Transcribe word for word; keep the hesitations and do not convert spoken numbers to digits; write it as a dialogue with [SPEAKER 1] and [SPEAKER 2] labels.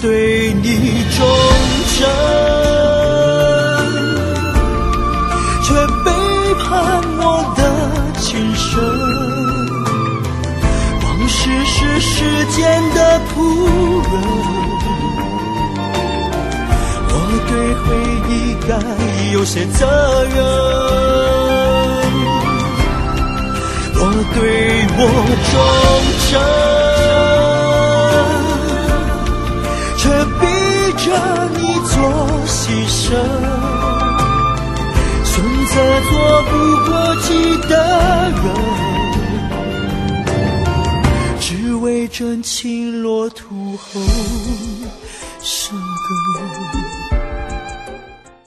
[SPEAKER 1] 对你忠诚，却背叛我的情深。往事是时间的仆人，我对回忆该有些责任。我对我忠诚，却逼着你做牺牲，选择做不过激的人，只为真情落土后生根。